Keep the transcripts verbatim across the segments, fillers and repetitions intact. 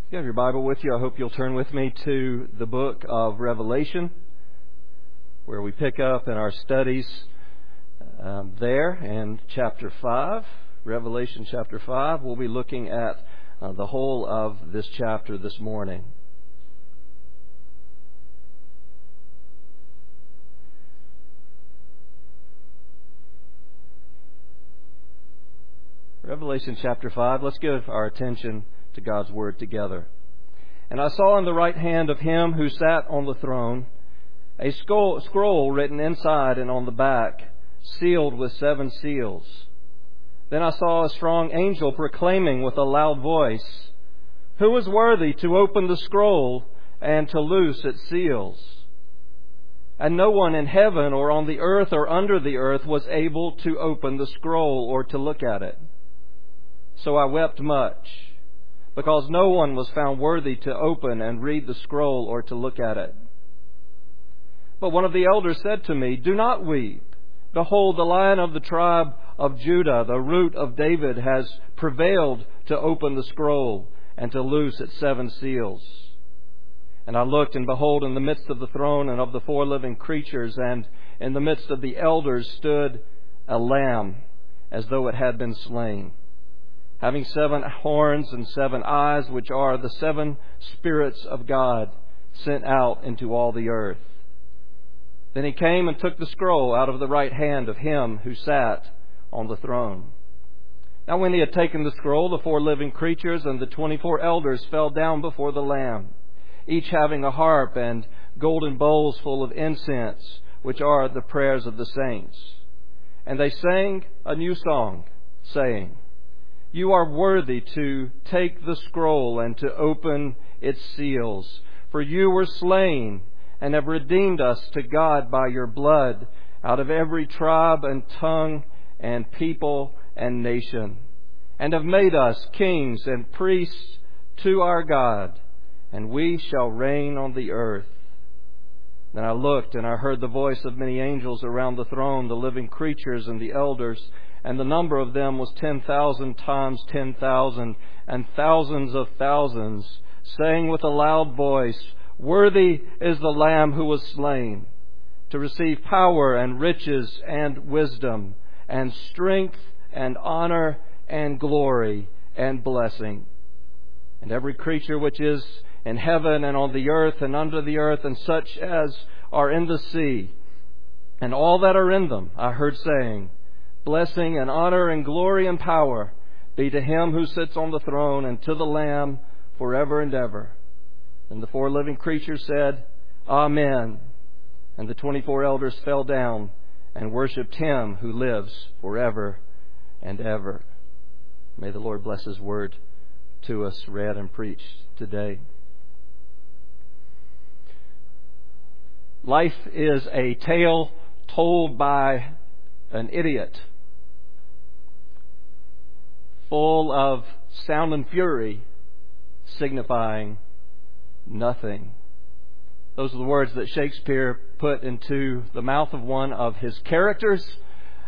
If you have your Bible with you, I hope you'll turn with me to the book of Revelation, where we pick up in our studies um, there in chapter five. Revelation chapter five. We'll be looking at uh, the whole of this chapter this morning. Revelation chapter five. Let's give our attention to God's Word together. And I saw in the right hand of him who sat on the throne a scroll written inside and on the back, sealed with seven seals. Then I saw a strong angel proclaiming with a loud voice, "Who is worthy to open the scroll and to loose its seals?" And no one in heaven or on the earth or under the earth was able to open the scroll or to look at it. So I wept much, because no one was found worthy to open and read the scroll or to look at it. But one of the elders said to me, "Do not weep. Behold, the Lion of the tribe of Judah, the Root of David, has prevailed to open the scroll and to loose its seven seals." And I looked, and behold, in the midst of the throne and of the four living creatures, and in the midst of the elders stood a lamb, as though it had been slain, having seven horns and seven eyes, which are the seven spirits of God sent out into all the earth. Then he came and took the scroll out of the right hand of him who sat on the throne. Now when he had taken the scroll, the four living creatures and the twenty-four elders fell down before the Lamb, each having a harp and golden bowls full of incense, which are the prayers of the saints. And they sang a new song, saying, "You are worthy to take the scroll and to open its seals. For you were slain and have redeemed us to God by your blood out of every tribe and tongue and people and nation, and have made us kings and priests to our God, and we shall reign on the earth." Then I looked, and I heard the voice of many angels around the throne, the living creatures and the elders, and the number of them was ten thousand times ten thousand, and thousands of thousands, saying with a loud voice, "Worthy is the Lamb who was slain, to receive power and riches and wisdom and strength and honor and glory and blessing." And every creature which is in heaven and on the earth and under the earth, and such as are in the sea, and all that are in them, I heard saying, "Blessing and honor and glory and power be to him who sits on the throne and to the Lamb forever and ever." And the four living creatures said, "Amen." And the twenty-four elders fell down and worshipped him who lives forever and ever. May the Lord bless his word to us, read and preached today. Life is a tale told by an idiot, full of sound and fury, signifying nothing. Those are the words that Shakespeare put into the mouth of one of his characters.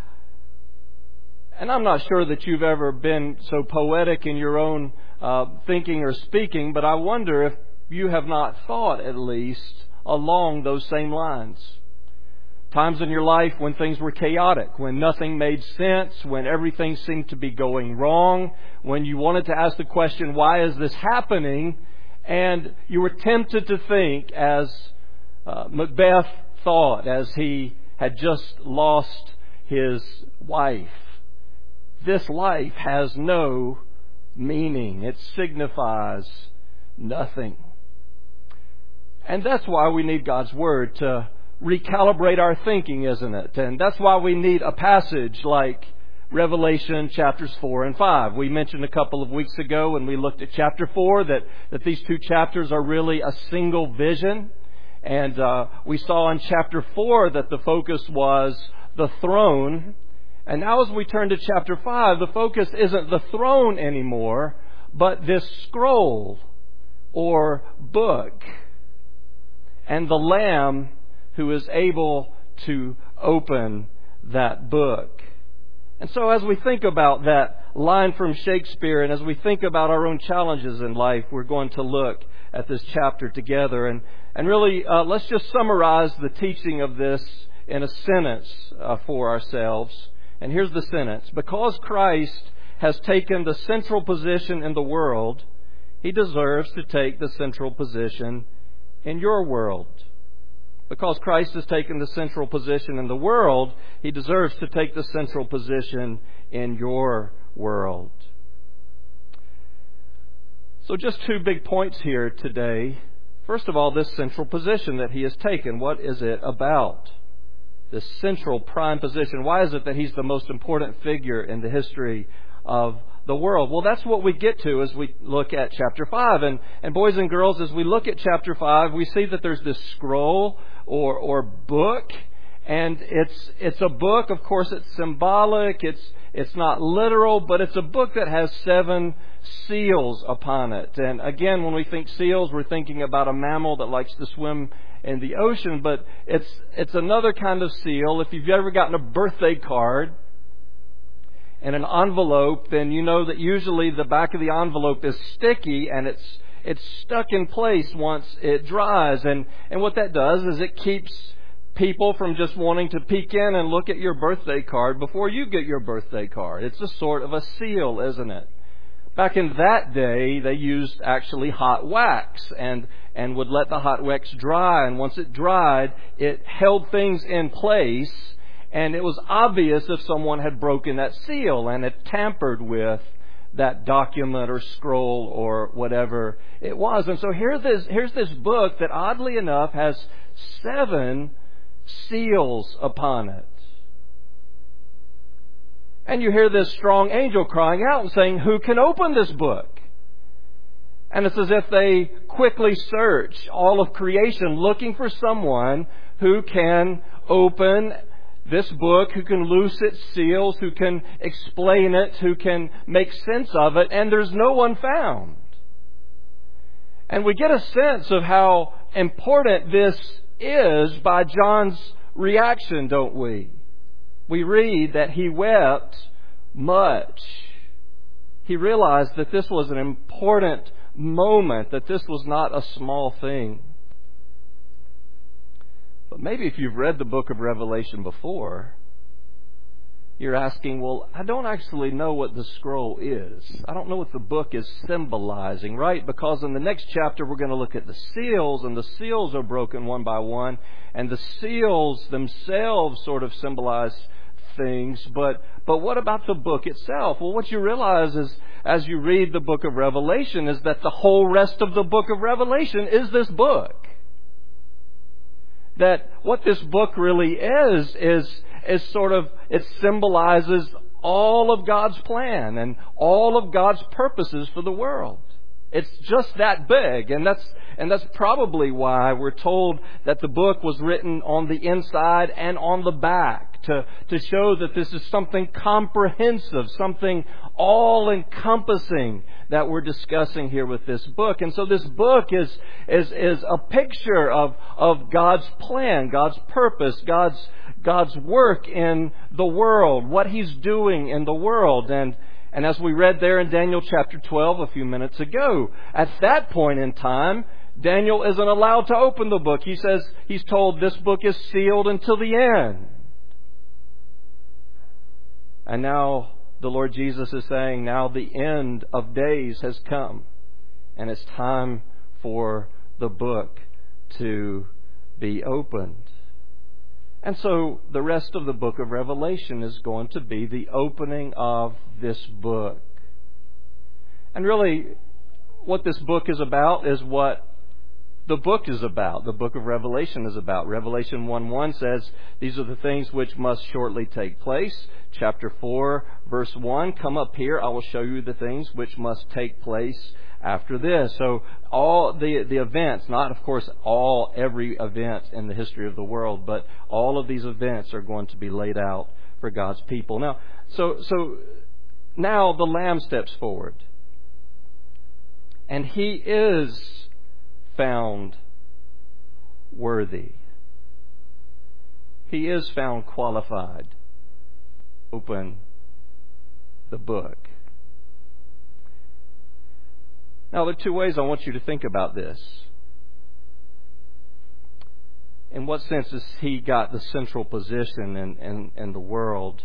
And I'm not sure that you've ever been so poetic in your own uh, thinking or speaking, but I wonder if you have not thought at least along those same lines. Times in your life when things were chaotic, when nothing made sense, when everything seemed to be going wrong, when you wanted to ask the question, "Why is this happening?" And you were tempted to think, as uh, Macbeth thought as he had just lost his wife, this life has no meaning. It signifies nothing. And that's why we need God's Word to recalibrate our thinking, isn't it? And that's why we need a passage like Revelation chapters four and five. We mentioned a couple of weeks ago when we looked at chapter four that, that these two chapters are really a single vision. And uh, we saw in chapter four that the focus was the throne. And now as we turn to chapter five, the focus isn't the throne anymore, but this scroll or book and the Lamb who is able to open that book And so as we think about that line from Shakespeare, and as we think about our own challenges in life, we're going to look at this chapter together. And, and really, uh, let's just summarize the teaching of this in a sentence uh, for ourselves. And here's the sentence. Because Christ has taken the central position in the world, He deserves to take the central position in your world. Because Christ has taken the central position in the world, He deserves to take the central position in your world. So just two big points here today. First of all, this central position that He has taken. What is it about? This central prime position. Why is it that He's the most important figure in the history of the world? Well, that's what we get to as we look at chapter five. And, and boys and girls, as we look at chapter five, we see that there's this scroll or, or book. And it's, it's a book, of course, it's symbolic, it's, it's not literal, but it's a book that has seven seals upon it. And again, when we think seals, we're thinking about a mammal that likes to swim in the ocean, but it's, it's another kind of seal. If you've ever gotten a birthday card in an envelope, then you know that usually the back of the envelope is sticky and it's it's stuck in place once it dries. And, and what that does is it keeps people from just wanting to peek in and look at your birthday card before you get your birthday card. It's a sort of a seal, isn't it? Back in that day, they used actually hot wax and, and would let the hot wax dry. And once it dried, it held things in place. And it was obvious if someone had broken that seal and had tampered with that document or scroll or whatever it was. And so here's this, here's this book that oddly enough has seven seals upon it. And you hear this strong angel crying out and saying, "Who can open this book?" And it's as if they quickly search all of creation looking for someone who can open this book, who can loose its seals, who can explain it, who can make sense of it, and there's no one found. And we get a sense of how important this is by John's reaction, don't we? We read that he wept much. He realized that this was an important moment, that this was not a small thing. But maybe if you've read the book of Revelation before, you're asking, well, I don't actually know what the scroll is. I don't know what the book is symbolizing, right? Because in the next chapter, we're going to look at the seals, and the seals are broken one by one, and the seals themselves sort of symbolize things. But, but what about the book itself? Well, what you realize is, as you read the book of Revelation, is that the whole rest of the book of Revelation is this book. That what this book really is, is, is sort of, it symbolizes all of God's plan and all of God's purposes for the world. It's just that big. And that's, and that's probably why we're told that the book was written on the inside and on the back to, to show that this is something comprehensive, something all-encompassing that we're discussing here with this book. And so this book is, is, is a picture of, of God's plan, God's purpose, God's, God's work in the world, what He's doing in the world. And, and as we read there in Daniel chapter twelve a few minutes ago, at that point in time, Daniel isn't allowed to open the book. He says, he's told this book is sealed until the end. And now the Lord Jesus is saying, now the end of days has come. And it's time for the book to be opened. And so the rest of the book of Revelation is going to be the opening of this book. And really, what this book is about is what the book is about. The book of Revelation is about. Revelation one one says, these are the things which must shortly take place. Chapter four, verse one, come up here, I will show you the things which must take place after this. So all the, the events, not of course all, every event in the history of the world, but all of these events are going to be laid out for God's people. Now, so, so now the Lamb steps forward. And He is found worthy. He is found qualified. Open the book. Now, there are two ways I want you to think about this. In what sense has he got the central position in, in, in the world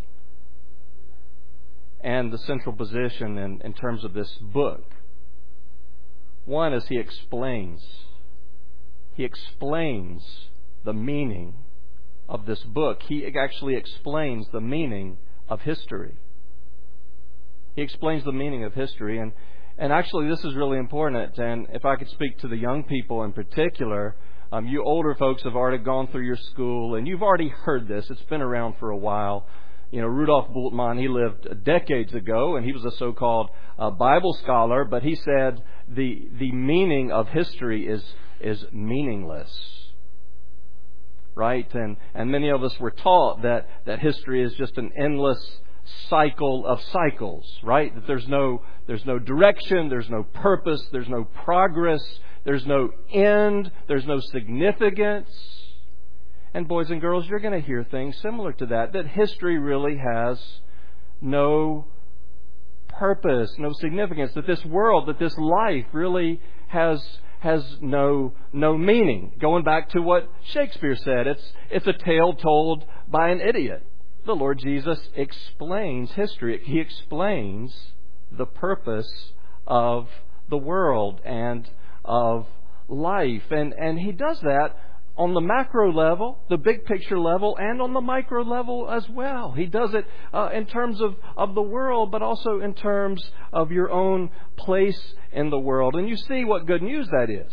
and the central position in, in terms of this book? One is he explains. He explains the meaning of this book. He actually explains the meaning of history. He explains the meaning of history. And, and actually, this is really important. And if I could speak to the young people in particular, um, you older folks have already gone through your school, and you've already heard this. It's been around for a while. You know, Rudolf Bultmann, he lived decades ago, and he was a so-called uh, Bible scholar, but he said the the meaning of history is is meaningless. Right? And and many of us were taught that, that history is just an endless cycle of cycles, right? That there's no there's no direction, there's no purpose, there's no progress, there's no end, there's no significance. And boys and girls, you're going to hear things similar to that, that history really has no purpose, no significance, that this world, that this life really has has no no meaning. Going back to what Shakespeare said, it's it's a tale told by an idiot. The Lord Jesus explains history. He explains the purpose of the world and of life. And, and He does that on the macro level, the big picture level, and on the micro level as well. He does it uh, in terms of, of the world, but also in terms of your own place in the world. And you see what good news that is.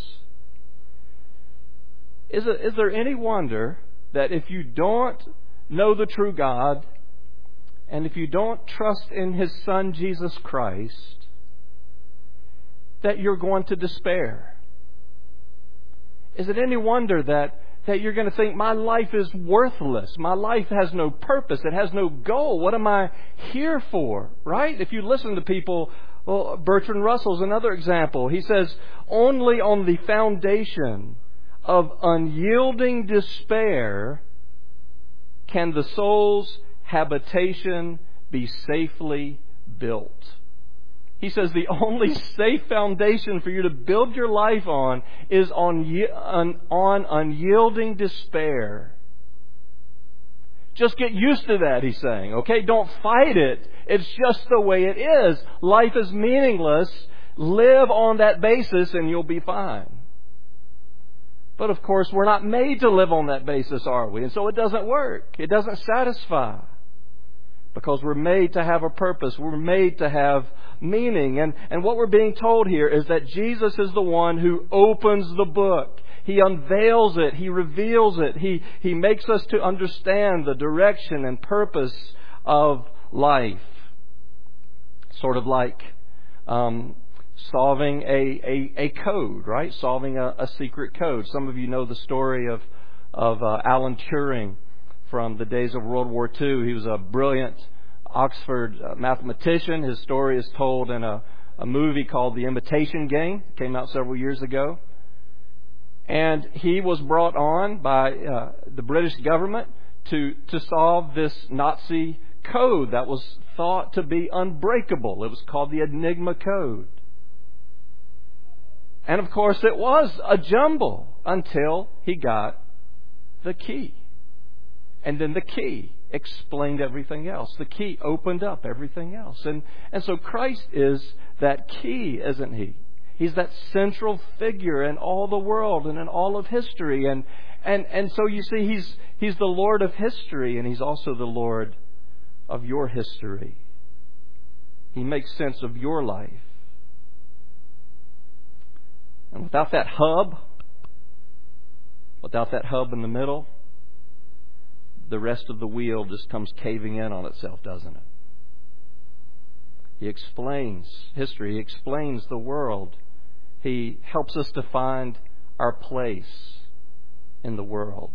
Is, it, is there any wonder that if you don't know the true God, and if you don't trust in His Son, Jesus Christ, that you're going to despair? Is it any wonder that, that you're going to think, my life is worthless. My life has no purpose. It has no goal. What am I here for? Right? If you listen to people, well, Bertrand Russell's another example. He says, only on the foundation of unyielding despair can the soul's habitation be safely built. He says the only safe foundation for you to build your life on is on, on, on unyielding despair. Just get used to that, he's saying. Okay, don't fight it. It's just the way it is. Life is meaningless. Live on that basis and you'll be fine. But of course, we're not made to live on that basis, are we? And so it doesn't work. It doesn't satisfy. Because we're made to have a purpose. We're made to have meaning. And, and what we're being told here is that Jesus is the one who opens the book. He unveils it. He reveals it. He, he makes us to understand the direction and purpose of life. Sort of like um, solving a, a, a code, right? Solving a, a secret code. Some of you know the story of, of uh, Alan Turing from the days of World War Two. He was a brilliant Oxford uh, mathematician. His story is told in a, a movie called The Imitation Game. It came out several years ago. And he was brought on by uh, the British government to, to solve this Nazi code that was thought to be unbreakable. It was called the Enigma Code. And of course it was a jumble until he got the key. And then the key explained everything else. The key opened up everything else. And, and so Christ is that key, isn't He? He's that central figure in all the world and in all of history. And, and, and so you see, He's, He's the Lord of history, and He's also the Lord of your history. He makes sense of your life. And without that hub, without that hub in the middle, the rest of the wheel just comes caving in on itself, doesn't it? He explains history. He explains the world. He helps us to find our place in the world.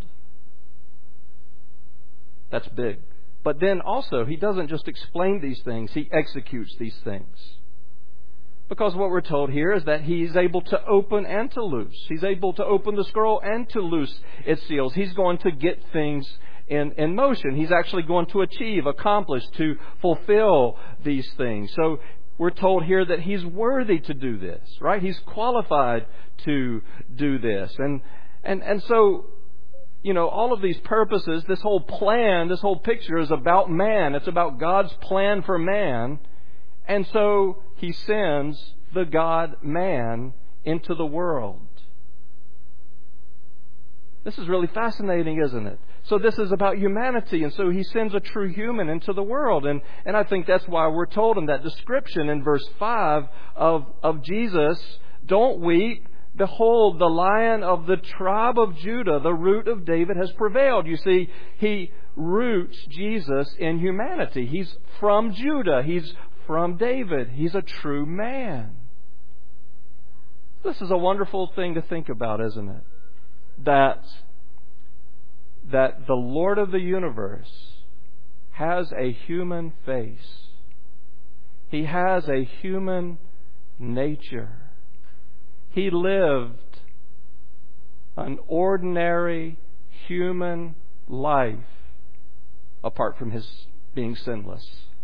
That's big. But then also, He doesn't just explain these things. He executes these things. Because what we're told here is that He's able to open and to loose. He's able to open the scroll and to loose its seals. He's going to get things in, in motion. He's actually going to achieve, accomplish, to fulfill these things. So we're told here that He's worthy to do this, right? He's qualified to do this. And, and, and so, you know, all of these purposes, this whole plan, this whole picture is about man. It's about God's plan for man. And so He sends the God-man into the world. This is really fascinating, isn't it? So this is about humanity, and so He sends a true human into the world. And, and I think that's why we're told in that description in verse five of, of Jesus, don't weep. Behold, the Lion of the tribe of Judah, the root of David, has prevailed. You see, He roots Jesus in humanity. He's from Judah. He's from David. He's a true man. This is a wonderful thing to think about, isn't it? That, that the Lord of the universe has a human face. He has a human nature. He lived an ordinary human life apart from His being sinless.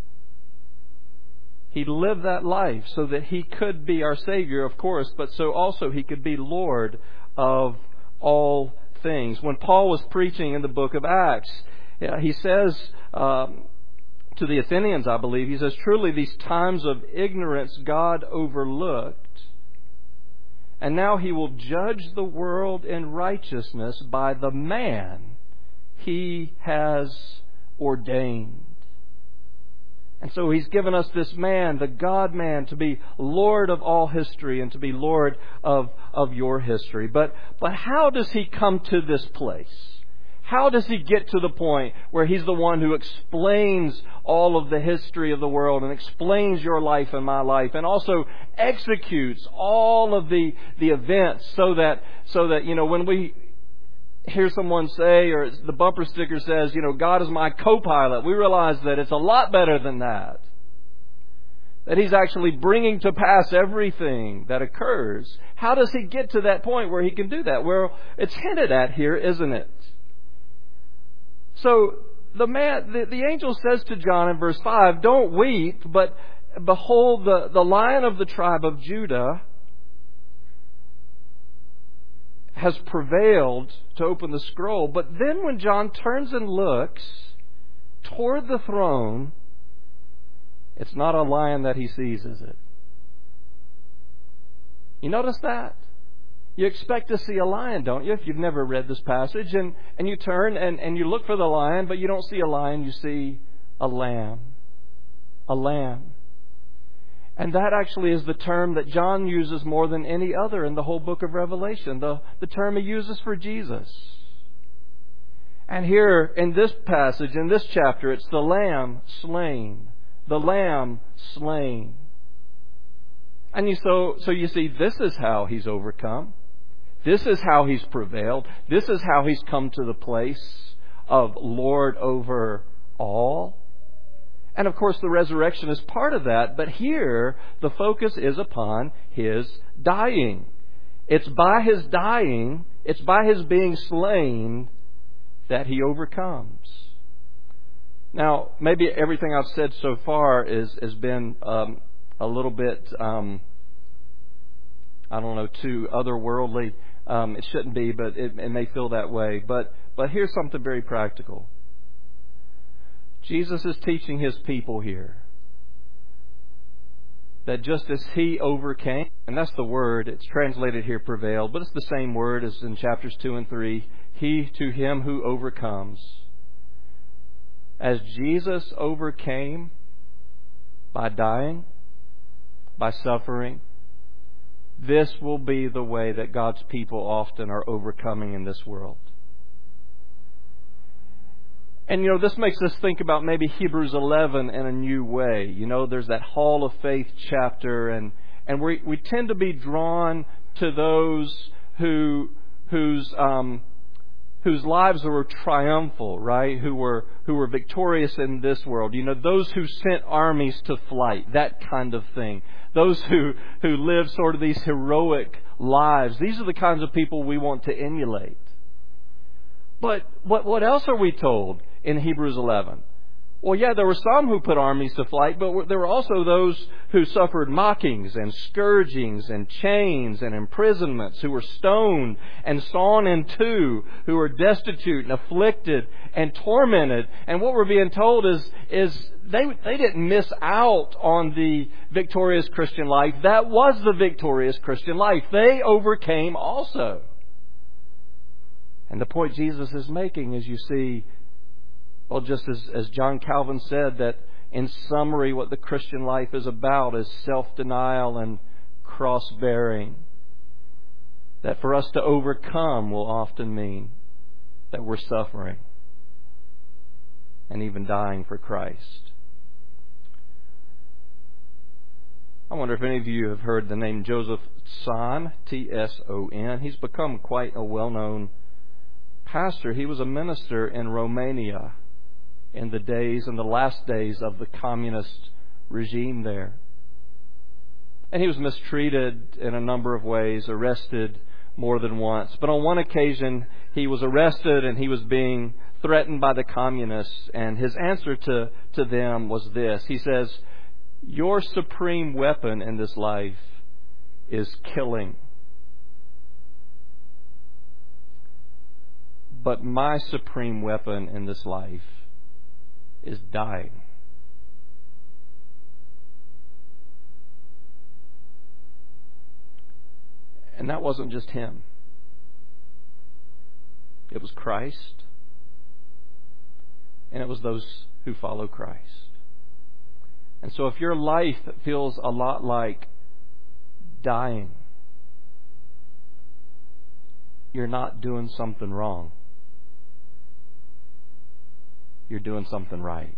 He lived that life so that He could be our Savior, of course, but so also He could be Lord of all things. When Paul was preaching in the book of Acts, he says um, to the Athenians, I believe, he says, truly these times of ignorance God overlooked, and now He will judge the world in righteousness by the man He has ordained. And so He's given us this man, the God-man, to be Lord of all history and to be Lord of, of your history. But, but how does He come to this place? How does He get to the point where He's the one who explains all of the history of the world and explains your life and my life and also executes all of the, the events so that, so that, you know, when we hear someone say, or the bumper sticker says, you know, God is my co-pilot, we realize that it's a lot better than that. That He's actually bringing to pass everything that occurs. How does He get to that point where He can do that? Well, it's hinted at here, isn't it? So the man, the, the angel says to John in verse five, don't weep, but behold, the, the Lion of the tribe of Judah has prevailed to open the scroll. But then when John turns and looks toward the throne, it's not a lion that he sees, is it? You notice that? You expect to see a lion, don't you, if you've never read this passage? And, and you turn and, and you look for the lion, but you don't see a lion, you see a lamb. A lamb. And that actually is the term that John uses more than any other in the whole book of Revelation. The, the term he uses for Jesus. And here in this passage, in this chapter, it's the lamb slain. The lamb slain. And you, so, so you see, this is how He's overcome. This is how He's prevailed. This is how He's come to the place of Lord over all. And of course the resurrection is part of that, but here the focus is upon His dying. It's by His dying, it's by His being slain that He overcomes. Now, maybe everything I've said so far is has been um, a little bit, um, I don't know, too otherworldly. Um, it shouldn't be, but it, it may feel that way. But but here's something very practical. Jesus is teaching His people here that just as He overcame, and that's the word, it's translated here prevailed, but it's the same word as in chapters two and three, He to him who overcomes. As Jesus overcame by dying, by suffering, this will be the way that God's people often are overcoming in this world. And, you know, this makes us think about maybe Hebrews eleven in a new way. You know, there's that Hall of Faith chapter, and, and we we tend to be drawn to those who whose um, whose lives were triumphal, right? Who were who were victorious in this world. You know, those who sent armies to flight, that kind of thing. Those who, who live sort of these heroic lives. These are the kinds of people we want to emulate. But what, what else are we told in Hebrews eleven? Well, yeah, there were some who put armies to flight, but there were also those who suffered mockings and scourgings and chains and imprisonments, who were stoned and sawn in two, who were destitute and afflicted and tormented. And what we're being told is, is they, they didn't miss out on the victorious Christian life. That was the victorious Christian life. They overcame also. And the point Jesus is making is, you see, well, just as, as John Calvin said, that in summary, what the Christian life is about is self-denial and cross-bearing. That for us to overcome will often mean that we're suffering and even dying for Christ. I wonder if any of you have heard the name Joseph Tson, T S O N. He's become quite a well-known pastor. He was a minister in Romania in the days and the last days of the communist regime there. And he was mistreated in a number of ways, arrested more than once. But on one occasion, he was arrested and he was being threatened by the communists. And his answer to, to them was this. He says, "Your supreme weapon in this life is killing. But my supreme weapon in this life is dying." And that wasn't just him. It was Christ. And it was those who follow Christ. And so if your life feels a lot like dying, you're not doing something wrong. You're doing something right.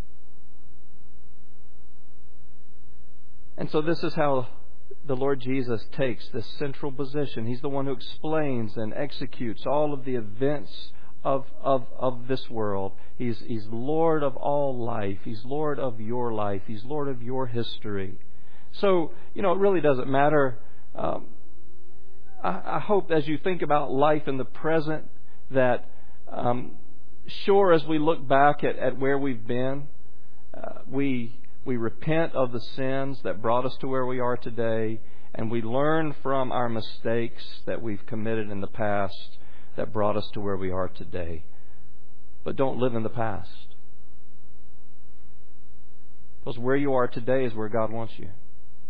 And so this is how the Lord Jesus takes this central position. He's the one who explains and executes all of the events of, of, of this world. He's, he's Lord of all life. He's Lord of your life. He's Lord of your history. So, you know, it really doesn't matter. Um, I, I hope as you think about life in the present that um, sure, as we look back at, at where we've been, uh, we we repent of the sins that brought us to where we are today, and we learn from our mistakes that we've committed in the past that brought us to where we are today. But don't live in the past. Because where you are today is where God wants you.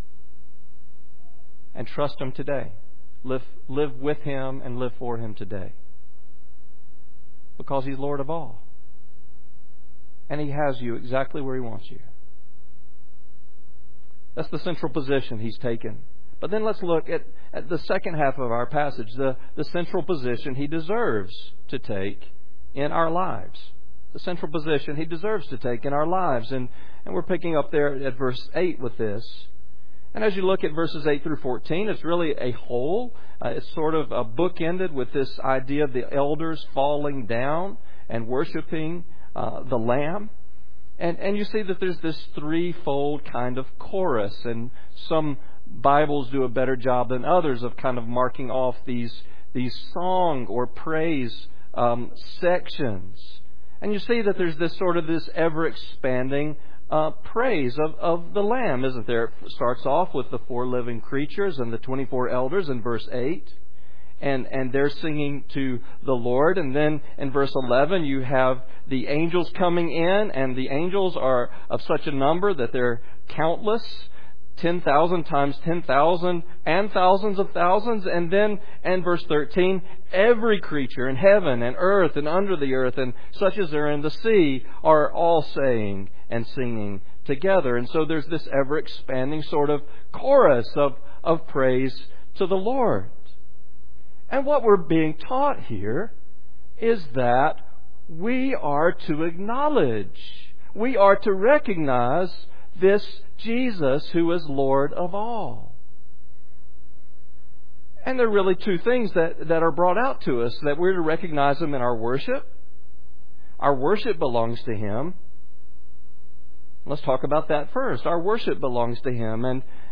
And trust Him today. Live, live with Him and live for Him today. Because He's Lord of all. And He has you exactly where He wants you. That's the central position He's taken. But then let's look at, at the second half of our passage, the, the central position He deserves to take in our lives. The central position He deserves to take in our lives. And, and we're picking up there at verse eight with this. And as you look at verses eight through fourteen, it's really a whole. Uh, it's sort of a bookended with this idea of the elders falling down and worshiping uh, the Lamb. And, and you see that there's this threefold kind of chorus. And some Bibles do a better job than others of kind of marking off these, these song or praise um, sections. And you see that there's this sort of this ever-expanding Uh, praise of, of the Lamb, isn't there? It starts off with the four living creatures and the twenty-four elders in verse eight. And, and they're singing to the Lord. And then in verse eleven, you have the angels coming in. And the angels are of such a number that they're countless. ten thousand times ten thousand and thousands of thousands. And then in verse thirteen, every creature in heaven and earth and under the earth and such as are in the sea are all saying and singing together. And so there's this ever-expanding sort of chorus of, of praise to the Lord. And what we're being taught here is that we are to acknowledge, we are to recognize this Jesus who is Lord of all. And there are really two things that, that are brought out to us, that we're to recognize Him in our worship. Our worship belongs to Him. Let's talk about that first. Our worship belongs to Him. And,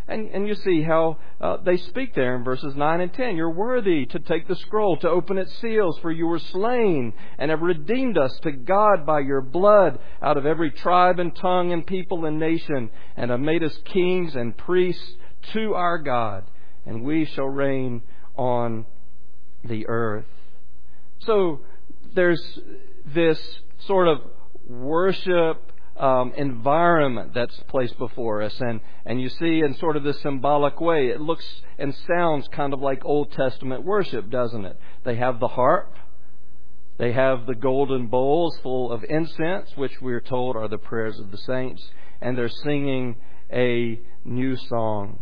And, and you see how uh, they speak there in verses nine and ten. You're worthy to take the scroll, to open its seals, for you were slain and have redeemed us to God by your blood out of every tribe and tongue and people and nation, and have made us kings and priests to our God, and we shall reign on the earth. So there's this sort of worship Um, environment that's placed before us. And, and you see in sort of this symbolic way, it looks and sounds kind of like Old Testament worship, doesn't it? They have the harp. They have the golden bowls full of incense, which we're told are the prayers of the saints. And they're singing a new song.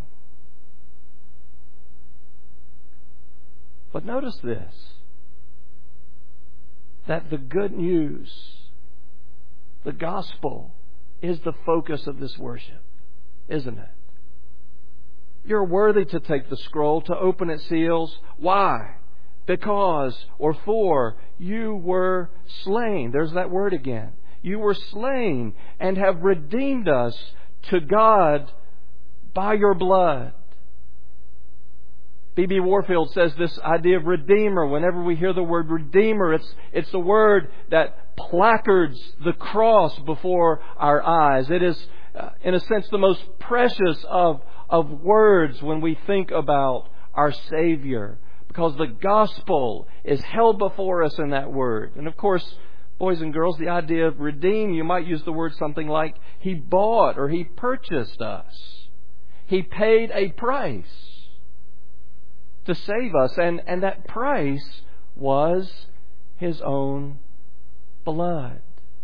But notice this, that the good news, the gospel, is the focus of this worship, isn't it? You're worthy to take the scroll, to open its seals. Why? Because, or for, you were slain. There's that word again. You were slain and have redeemed us to God by your blood. B B Warfield says this idea of redeemer, whenever we hear the word redeemer, it's, it's the word that placards the cross before our eyes. It is, uh, in a sense, the most precious of, of words when we think about our Savior, because the gospel is held before us in that word. And of course, boys and girls, the idea of redeem, you might use the word something like He bought or He purchased us. He paid a price to save us, and, and that price was His own blood.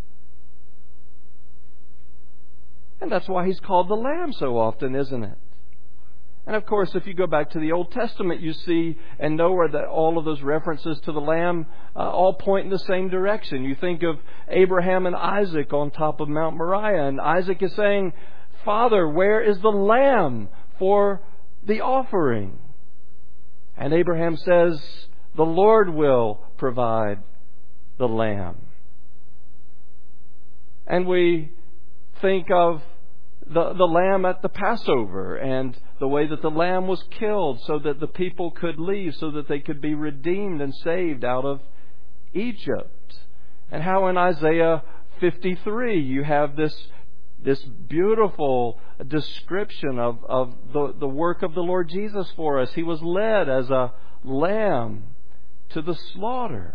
And that's why He's called the Lamb so often, isn't it? And of course, if you go back to the Old Testament, you see and know where that all of those references to the Lamb uh, all point in the same direction. You think of Abraham and Isaac on top of Mount Moriah, and Isaac is saying, "Father, where is the lamb for the offering?" And Abraham says, "The Lord will provide the lamb." And we think of the, the lamb at the Passover and the way that the lamb was killed so that the people could leave, so that they could be redeemed and saved out of Egypt. And how in Isaiah fifty-three you have this This beautiful description of, of the, the work of the Lord Jesus for us. He was led as a lamb to the slaughter.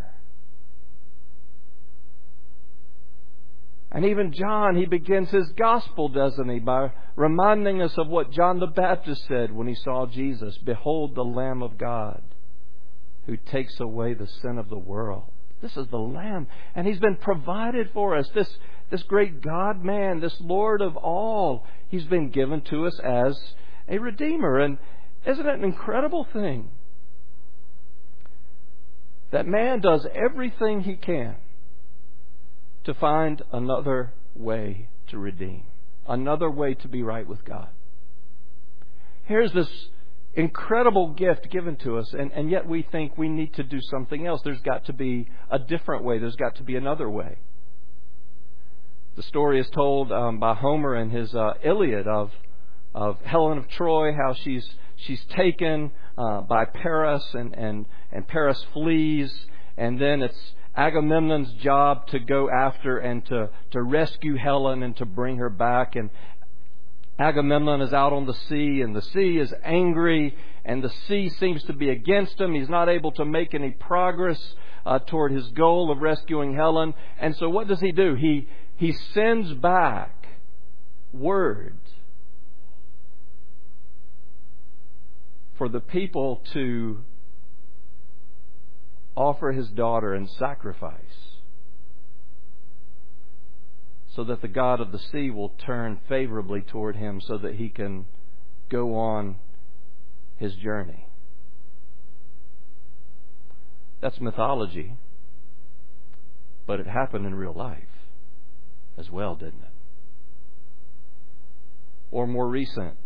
And even John, he begins his gospel, doesn't he, by reminding us of what John the Baptist said when he saw Jesus. "Behold the Lamb of God who takes away the sin of the world." This is the Lamb. And He's been provided for us. This This great God-man, this Lord of all, He's been given to us as a Redeemer. And isn't it an incredible thing that man does everything he can to find another way to redeem, another way to be right with God? Here's this incredible gift given to us, and, and yet we think we need to do something else. There's got to be a different way. There's got to be another way. The story is told um, by Homer in his uh, Iliad of of Helen of Troy, how she's she's taken uh, by Paris, and, and, and Paris flees, and then it's Agamemnon's job to go after and to, to rescue Helen and to bring her back. And Agamemnon is out on the sea, and the sea is angry, and the sea seems to be against him. He's not able to make any progress uh, toward his goal of rescuing Helen. And so what does he do? He He sends back word for the people to offer his daughter in sacrifice, so that the God of the sea will turn favorably toward him, so that he can go on his journey. That's mythology, but it happened in real life as well, didn't it? Or more recent,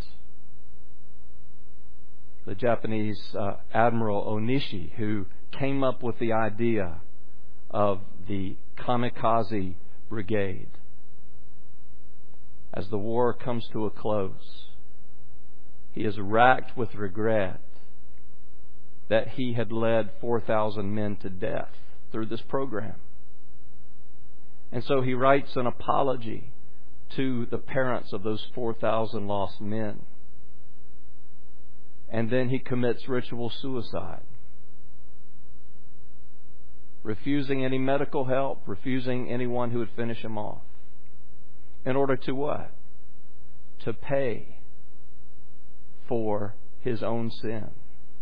the Japanese uh, Admiral Onishi, who came up with the idea of the kamikaze brigade. As the war comes to a close, he is racked with regret that he had led four thousand men to death through this program. And so he writes an apology to the parents of those four thousand lost men. And then he commits ritual suicide, refusing any medical help, refusing anyone who would finish him off. In order to what? To pay for his own sin.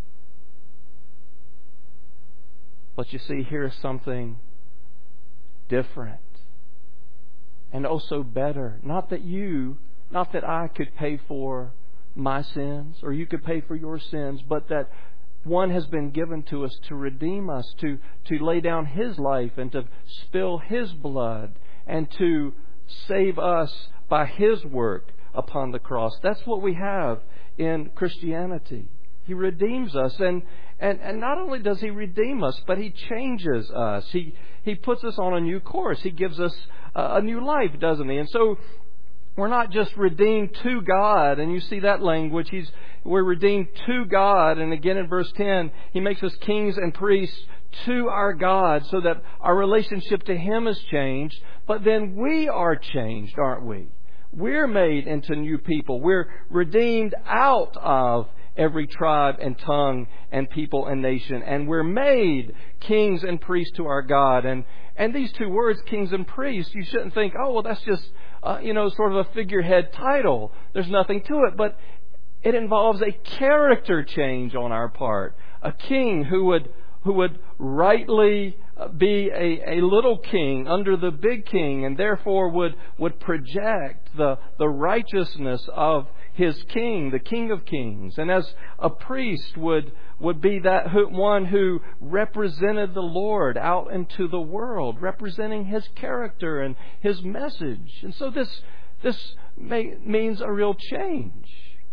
But you see, here's something different and also better. Not that you, not that I could pay for my sins or you could pay for your sins, but that one has been given to us to redeem us, to, to lay down His life and to spill His blood and to save us by His work upon the cross. That's what we have in Christianity. He redeems us, and, and, and not only does He redeem us, but He changes us. He, he puts us on a new course. He gives us a, a new life, doesn't He? And so we're not just redeemed to God, and you see that language. He's We're redeemed to God, and again in verse ten, He makes us kings and priests to our God so that our relationship to Him is changed, but then we are changed, aren't we? We're made into new people. We're redeemed out of every tribe and tongue and people and nation, and we're made kings and priests to our God. And and these two words, kings and priests, you shouldn't think, oh, well, that's just, uh, you know, sort of a figurehead title. There's nothing to it. But it involves a character change on our part. A king who would who would rightly be a, a little king under the big king, and therefore would, would project the, the righteousness of his king, the King of Kings. And as a priest would, would be that who, one who represented the Lord out into the world, representing His character and His message. And so this, this may, means a real change.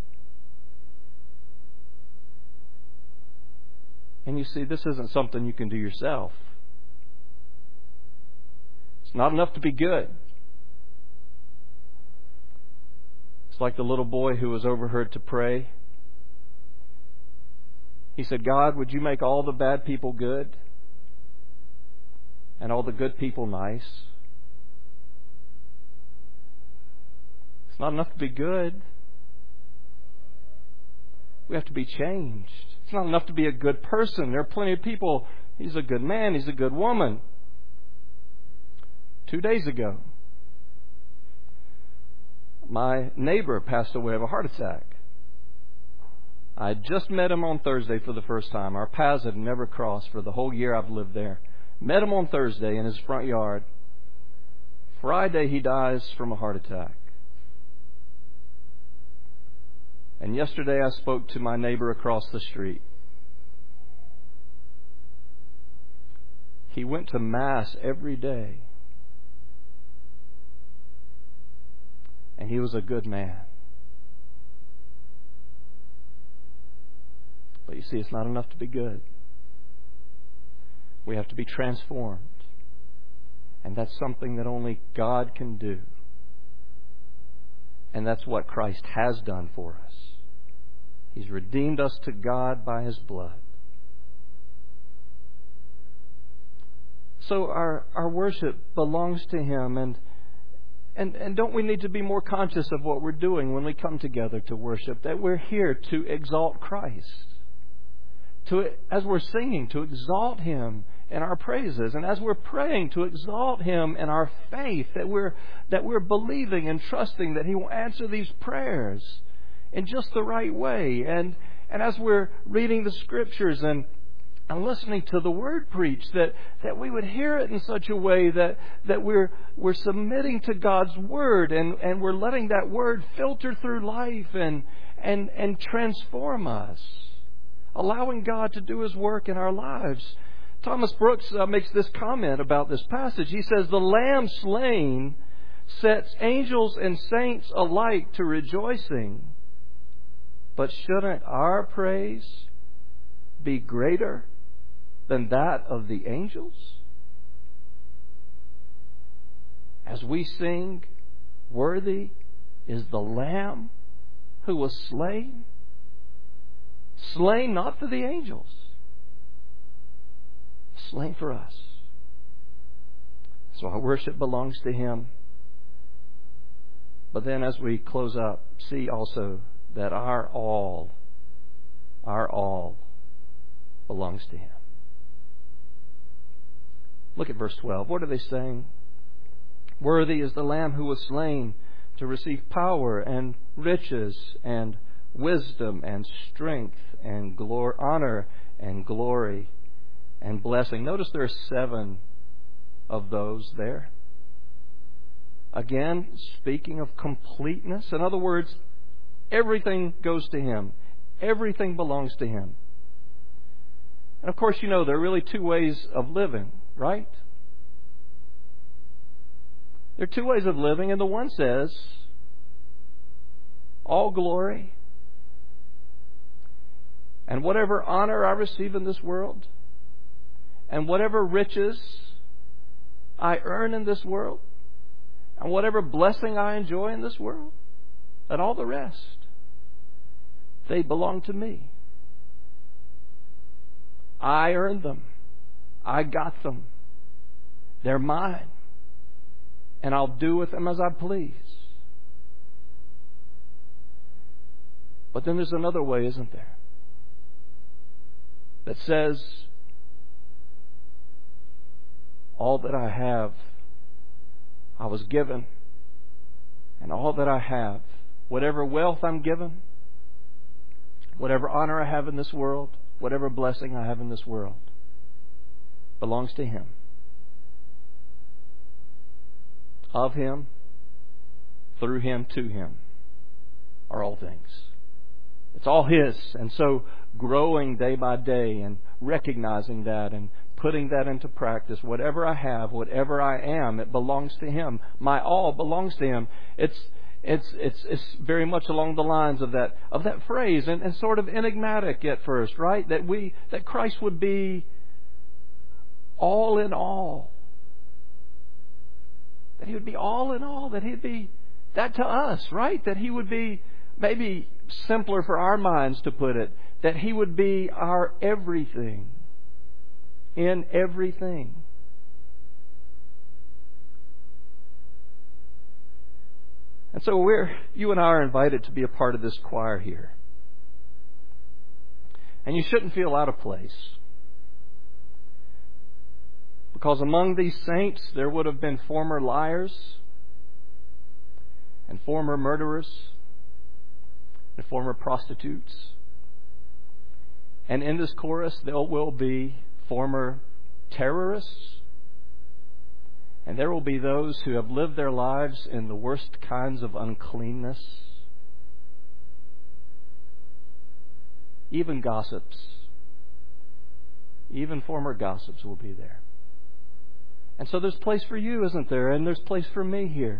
And you see, this isn't something you can do yourself. It's not enough to be good. It's like the little boy who was overheard to pray. He said, God, would you make all the bad people good and all the good people nice? It's not enough to be good. We have to be changed. It's not enough to be a good person. There are plenty of people. He's a good man. He's a good woman. Two days ago, my neighbor passed away of a heart attack. I had just met him on Thursday for the first time. Our paths had never crossed for the whole year I've lived there. Met him on Thursday in his front yard. Friday, he dies from a heart attack. And yesterday I spoke to my neighbor across the street. He went to Mass every day. And he was a good man. But you see, it's not enough to be good. We have to be transformed. And that's something that only God can do. And that's what Christ has done for us. He's redeemed us to God by His blood. So our, our worship belongs to Him. And, and, and don't we need to be more conscious of what we're doing when we come together to worship? That we're here to exalt Christ. To, as we're singing, to exalt Him in our praises. And as we're praying, to exalt Him in our faith. That we're, that we're believing and trusting that He will answer these prayers in just the right way. And and as we're reading the Scriptures and, and listening to the Word preached, that, that we would hear it in such a way that, that we're we're submitting to God's Word and, and we're letting that Word filter through life and and, and transform us. Allowing God to do His work in our lives. Thomas Brooks uh, makes this comment about this passage. He says, the Lamb slain sets angels and saints alike to rejoicing. But shouldn't our praise be greater than that of the angels? As we sing, worthy is the Lamb who was slain. Slain not for the angels, slain for us. So our worship belongs to Him. But then as we close up, see also that our all, our all belongs to Him. Look at verse twelve. What are they saying? Worthy is the Lamb who was slain to receive power and riches and wisdom and strength and glory, honor and glory and blessing. Notice there are seven of those there. Again, speaking of completeness. In other words, everything goes to Him. Everything belongs to Him. And of course, you know, there are really two ways of living, right? There are two ways of living, and the one says, all glory and whatever honor I receive in this world and whatever riches I earn in this world and whatever blessing I enjoy in this world and all the rest, they belong to me. I earned them. I got them. They're mine. And I'll do with them as I please. But then there's another way, isn't there? That says, all that I have, I was given. And all that I have, whatever wealth I'm given, whatever honor I have in this world, whatever blessing I have in this world, belongs to Him. Of Him, through Him, to Him are all things. It's all His. And so growing day by day and recognizing that and putting that into practice, whatever I have, whatever I am, it belongs to Him. My all belongs to Him. It's it's it's it's very much along the lines of that of that phrase, and, and sort of enigmatic at first, right? That we that Christ would be all in all. That He would be all in all. That He'd be that to us, right? That He would be, maybe simpler for our minds to put it, that He would be our everything. In everything. And so we're, you and I are invited to be a part of this choir here. And you shouldn't feel out of place. Because among these saints there would have been former liars and former murderers and former prostitutes. And in this chorus there will be former terrorists. And there will be those who have lived their lives in the worst kinds of uncleanness. Even gossips. Even former gossips will be there. And so there's place for you, isn't there? And there's place for me here.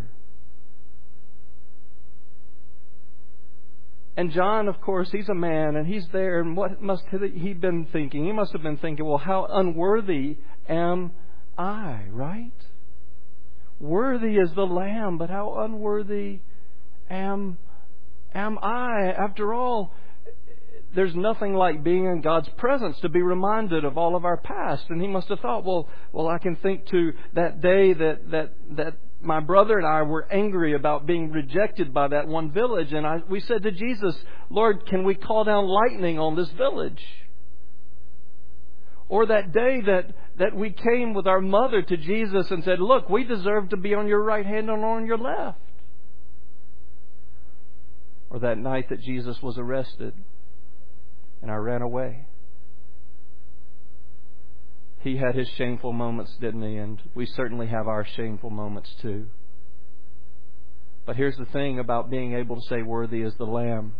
And John, of course, he's a man and he's there. And what must he have been thinking? He must have been thinking, well, how unworthy am I, right? Worthy is the Lamb, but how unworthy am, am I? After all, there's nothing like being in God's presence to be reminded of all of our past. And he must have thought, well, well, I can think to that day that that that my brother and I were angry about being rejected by that one village. And I, we said to Jesus, Lord, can we call down lightning on this village? Or that day that, that we came with our mother to Jesus and said, look, we deserve to be on your right hand and on your left. Or that night that Jesus was arrested and I ran away. He had his shameful moments, didn't he? And we certainly have our shameful moments too. But here's the thing about being able to say, worthy is the Lamb.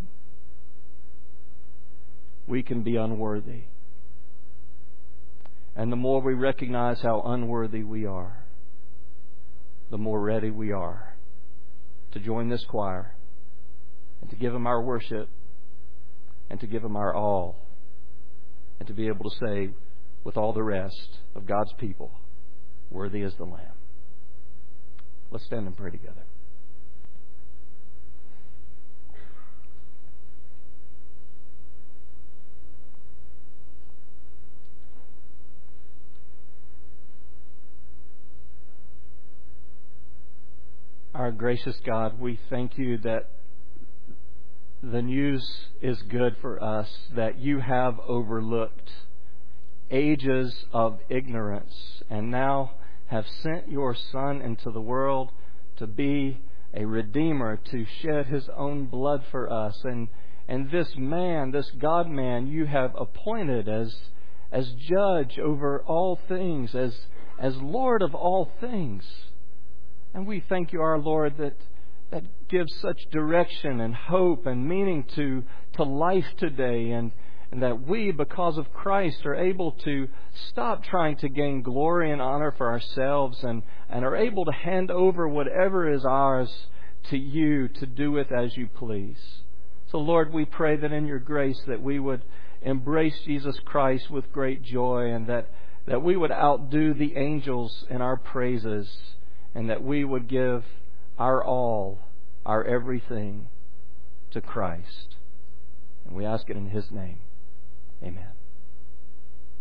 We can be unworthy. And the more we recognize how unworthy we are, the more ready we are to join this choir and to give Him our worship and to give Him our all and to be able to say with all the rest of God's people, worthy is the Lamb. Let's stand and pray together. Our gracious God, we thank you that the news is good for us, that you have overlooked ages of ignorance and now have sent your Son into the world to be a Redeemer, to shed His own blood for us. And, and this man, this God-man, you have appointed as, as judge over all things, as, as Lord of all things. And we thank you, our Lord, that that gives such direction and hope and meaning to, to life today, and, and that we, because of Christ, are able to stop trying to gain glory and honor for ourselves and, and are able to hand over whatever is ours to you to do with as you please. So, Lord, we pray that in your grace that we would embrace Jesus Christ with great joy, and that, that we would outdo the angels in our praises, and that we would give our all, our everything to Christ. And we ask it in His name. Amen.